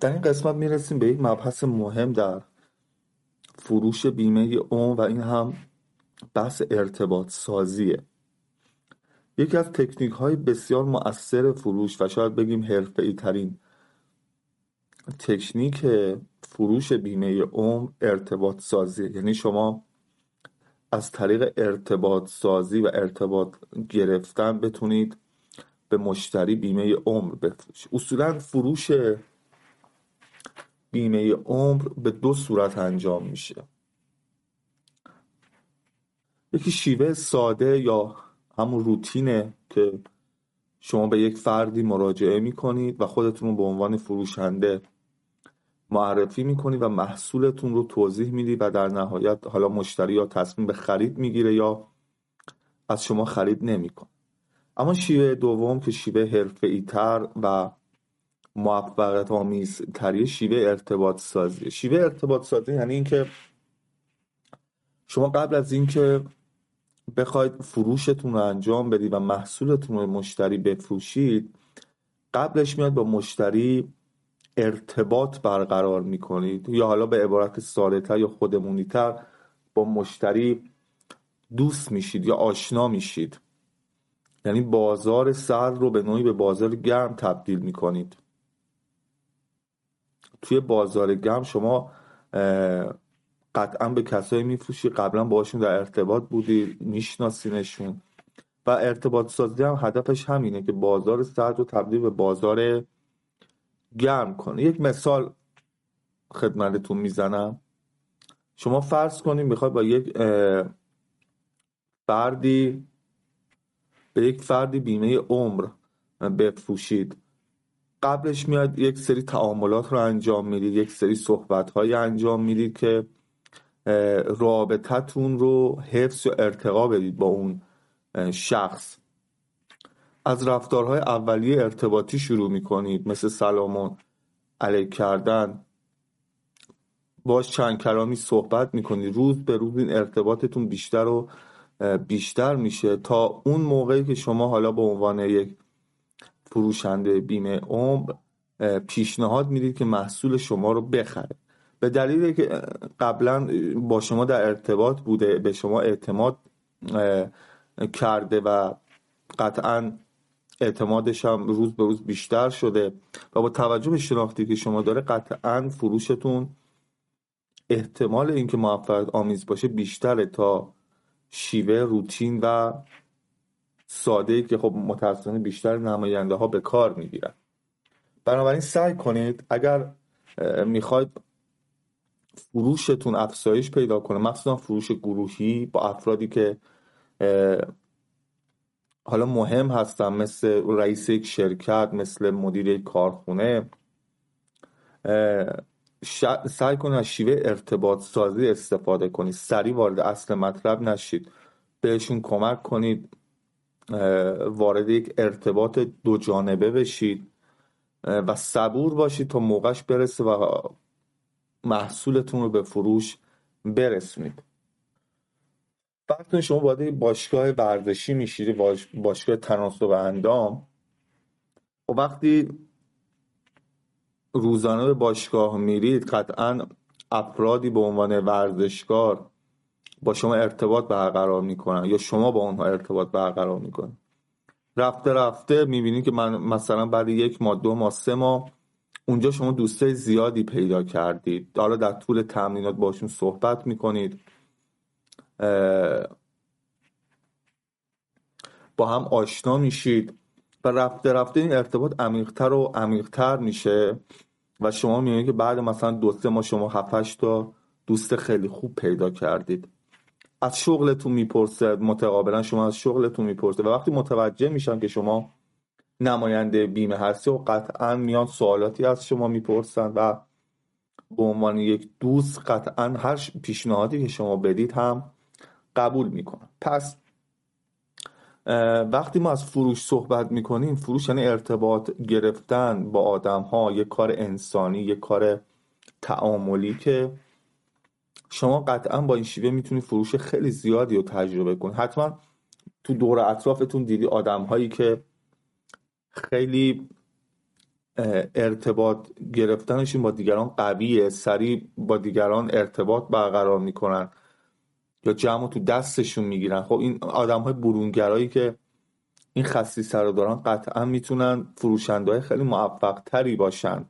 در این قسمت میرسیم به یک مبحث مهم در فروش بیمه عمر و این هم بحث ارتباط سازیه. یکی از تکنیک های بسیار مؤثر فروش و شاید بگیم حرفه‌ای ترین تکنیک فروش بیمه عمر ارتباط سازیه. یعنی شما از طریق ارتباط سازی و ارتباط گرفتن بتونید به مشتری بیمه عمر بفروشید. اصولا فروش بیمه عمر به دو صورت انجام میشه. یکی شیوه ساده یا همون روتینه که شما به یک فردی مراجعه میکنید و خودتون رو به عنوان فروشنده معرفی میکنید و محصولتون رو توضیح میدید و در نهایت حالا مشتری یا تصمیم به خرید میگیره یا از شما خرید نمیکنه. اما شیوه دوم که شیوه حرفه‌ای تر و موفقیت آمیز تری شیوه ارتباط سازی. شیوه ارتباط سازی یعنی اینکه شما قبل از اینکه بخواید فروشتون رو انجام بدید و محصولتون رو مشتری بفروشید، قبلش میاد با مشتری ارتباط برقرار میکنید یا حالا به عبارت ساده‌تر یا خودمونی‌تر با مشتری دوست میشید یا آشنا میشید. یعنی بازار سرد رو به نوعی به بازار گرم تبدیل میکنید. توی بازار گرم شما قطعا به کسایی میفروشید قبلا باشون در ارتباط بودید، میشناسینشون و ارتباط سازی هم هدفش همینه که بازار سرد رو تبدیل به بازار گرم کنه. یک مثال خدمتتون میزنم. شما فرض کنید میخواید با یک فردی بیمه عمر بفروشید. قبلش میاد یک سری تعاملات رو انجام میدید، یک سری صحبت‌های انجام میدید که رابطتون رو حفظ و ارتقا بدید با اون شخص. از رفتارهای اولیه ارتباطی شروع میکنید، مثل سلام علیک کردن، باش چند کلامی صحبت میکنید. روز به روز این ارتباطتون بیشتر و بیشتر میشه تا اون موقعی که شما حالا به عنوان یک فروشنده بیمه عمر پیشنهاد میدید که محصول شما رو بخره. به دلیلی که قبلا با شما در ارتباط بوده، به شما اعتماد کرده و قطعا اعتمادش هم روز به روز بیشتر شده و با توجه به شناختی که شما داره قطعا فروشتون احتمال اینکه موفقیت آمیز باشه بیشتره تا شیوه روتین و ساده‌ای که خب متأسفانه بیشتر نماینده ها به کار میگیرن. بنابراین سعی کنید اگر میخواید فروشتون افزایش پیدا کنه، مخصوصا فروش گروهی با افرادی که حالا مهم هستن، مثل رئیس یک شرکت، مثل مدیر یک کارخونه، سعی کنید از شیوه ارتباط سازی استفاده کنید. سریع وارد اصل مطلب نشید، بهشون کمک کنید وارد یک ارتباط دو جانبه بشید و صبور باشید تا موقعش برسه و محصولتون رو به فروش برسونید. وقتی شما وارد باشگاه ورزشی میشید، باشگاه تناسب اندام، و وقتی روزانه به باشگاه میرید قطعا افرادی به عنوان ورزشکار با شما ارتباط برقرار میکنن یا شما با اونها ارتباط برقرار میکنن. رفته رفته میبینید که مثلا بعد 1 ماه 2 ماه 3 ماه اونجا شما دوستای زیادی پیدا کردید. حالا در طول تمرینات باشون صحبت میکنید، با هم آشنا میشید و رفته رفته این ارتباط عمیق‌تر و عمیق‌تر میشه و شما میبینید که بعد مثلا 2-3 ماه شما 7-8 تا دوست خیلی خوب پیدا کردید. از شغلتون میپرسه، متقابلا شما از شغلتون میپرسه و وقتی متوجه میشن که شما نماینده بیمه هستی و قطعا میان سوالاتی از شما میپرسن و به عنوان یک دوست قطعا هر پیشنهادی که شما بدید هم قبول میکنن. پس وقتی ما از فروش صحبت میکنیم، فروش یعنی ارتباط گرفتن با آدم ها، یک کار انسانی، یک کار تعاملی که شما قطعا با این شیوه میتونید فروش خیلی زیادی رو تجربه کنید. حتما تو دور اطرافتون دیدی آدم هایی که خیلی ارتباط گرفتنشون با دیگران قویه، سریع با دیگران ارتباط برقرار میکنن یا جمع تو دستشون میگیرن. خب این آدم های برونگرایی که این خصیصه رو دارن قطعا میتونن فروشنده های خیلی موفق تری باشن.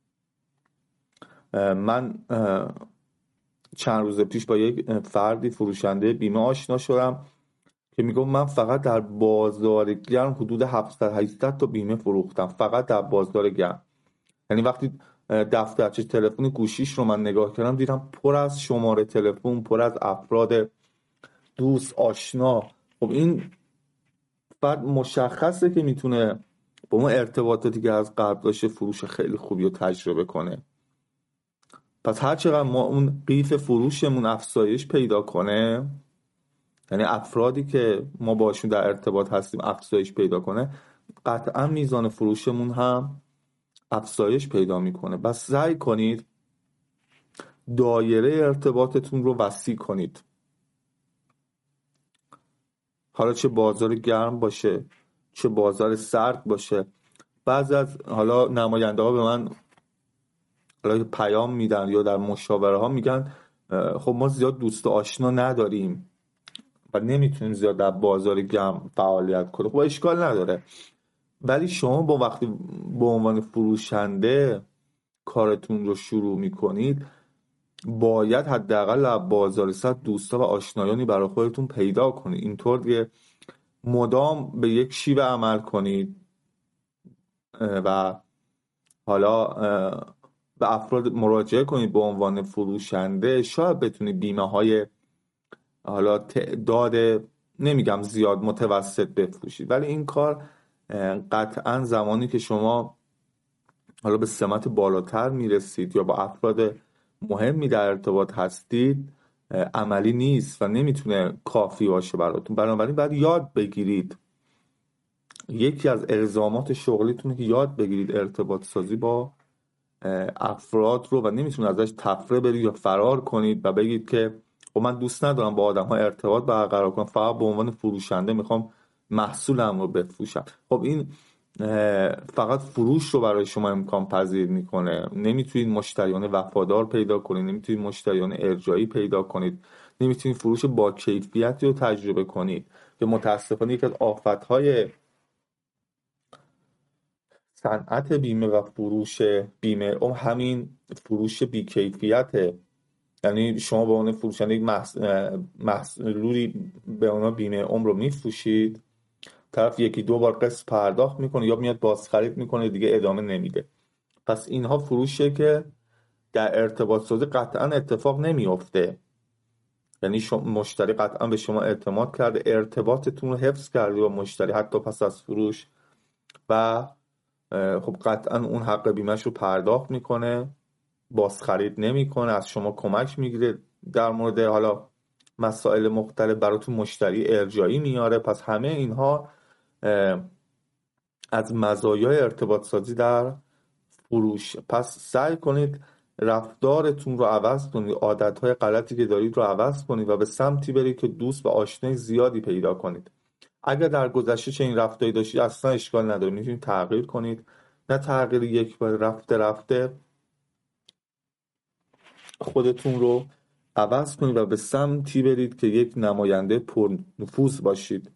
من چند روز پیش با یک فردی فروشنده بیمه آشنا شدم که میگم من فقط در بازار گرم حدود 700-800 تا بیمه فروختم، فقط در بازار گرم. یعنی وقتی دفترچه تلفن گوشیش رو من نگاه کردم دیدم پر از شماره تلفن، پر از افراد دوست آشنا. خب این فرد مشخصه که میتونه با ما ارتباطاتی که از قبل داشته فروش خیلی خوبی رو تجربه کنه. پس هر چقدر ما اون قیف فروشمون افزایش پیدا کنه، یعنی افرادی که ما باشون در ارتباط هستیم افزایش پیدا کنه، قطعا میزان فروشمون هم افزایش پیدا میکنه. بس سعی کنید دایره ارتباطتون رو وسیع کنید، حالا چه بازار گرم باشه چه بازار سرد باشه. بعضی از حالا نماینده ها به من حالا پیام میدن یا در مشاوره ها میگن خب ما زیاد دوست آشنا نداریم و نمیتونیم زیاد در بازار گرم فعالیت کنیم. خب اشکال نداره، ولی شما با وقتی به عنوان فروشنده کارتون رو شروع میکنید باید حداقل در بازار سرد دوستا و آشنایانی برای خودتون پیدا کنید. اینطور دیگه مدام به یک شیوه عمل کنید و حالا به افراد مراجعه کنید به عنوان فروشنده، شاید بتونید بیمه های حالا تعداد نمیگم زیاد متوسط بفروشید، ولی این کار قطعا زمانی که شما حالا به سمت بالاتر میرسید یا با افراد مهمی در ارتباط هستید عملی نیست و نمیتونه کافی باشه براتون. بنابراین باید یاد بگیرید، یکی از الزامات شغلیتونه که یاد بگیرید ارتباط سازی با افراد رو و نمیتونه ازش تفره برید یا فرار کنید و بگید که خب من دوست ندارم با آدم ها ارتباط برقرار کنم، فقط به عنوان فروشنده میخوام محصولم رو بفروشم. خب این فقط فروش رو برای شما امکان پذیر میکنه. نمیتونید مشتریان وفادار پیدا کنید، نمیتونید مشتریان ارجایی پیدا کنید، نمیتونید فروش با کیفیتی رو تجربه کنید که متاسفانه یکی از آفتهای صنعت بیمه و فروش بیمه همین فروش بیکیفیته. یعنی شما به عنوان فروشنده یک محصولی به عنوان بیمه عمر رو میفروشید، طرف یکی دو بار قسط پرداخت میکنه یا میاد بازخرید میکنه دیگه ادامه نمیده. پس اینها فروشه که در ارتباط سازی قطعا اتفاق نمیافته. یعنی مشتری قطعا به شما اعتماد کرده، ارتباطتون رو حفظ کرده با مشتری حتی پس از فروش و خب قطعا اون حق بیمهش رو پرداخت میکنه، بازخرید نمیکنه، از شما کمک میگیره در مورد حالا مسائل مختلف، براتون مشتری ارجایی میاره. پس همه اینها از مزایای ارتباط سازی در فروش. پس سعی کنید رفتارتون رو عوض کنید، عادتهای غلطی که دارید رو عوض کنید و به سمتی برید که دوست و آشنای زیادی پیدا کنید. اگر در گذشته چه این رفتاری داشتید اصلا اشکال نداره، میتونید تغییر کنید، نه تغییر یک بار، رفته رفته خودتون رو عوض کنید و به سمتی برید که یک نماینده پر نفوذ باشید.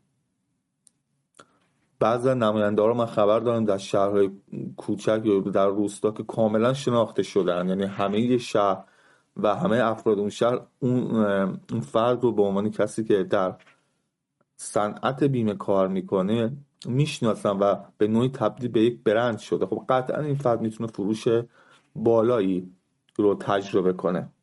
بعضی نماینده ها رو من خبر دارم در شهرهای کوچک یا در روستا که کاملا شناخته شدن، یعنی همه شهر و همه افراد اون شهر اون فرد رو به عنوان کسی که در صنعت بیمه کار میکنه میشناسن و به نوعی تبدیل به یک برند شده. خب قطعا این فرد میتونه فروش بالایی رو تجربه کنه.